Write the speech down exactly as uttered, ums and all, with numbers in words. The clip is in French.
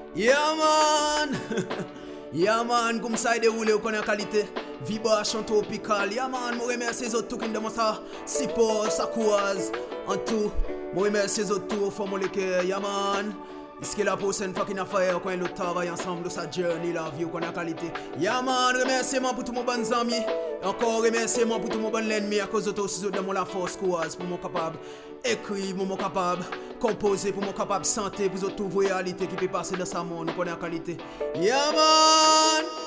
Yeah man. Yeah man, comme ça il déroule ou connaît la qualité. Vibration tropical. Yeah man, moi remercie les autres tout qui me demandent ça. Sipo, Sakouaz, en tout. Moi remercie les autres tout pour mon léquer. Yeah man. Est-ce que la prochaine fois qu'il a fait quand nous travaillons ensemble de sa journey la vie ou qu'on a qualité. Yeah man, remerciement pour tous mes bons amis. Encore remerciement pour tous mes bons ennemis à cause de tout ce de mon la force courage pour mon capable écrire pour mon capable composer pour mon capable santé pour toute réalité qui peut passer dans sa monde qu'on a qualité. Yeah man.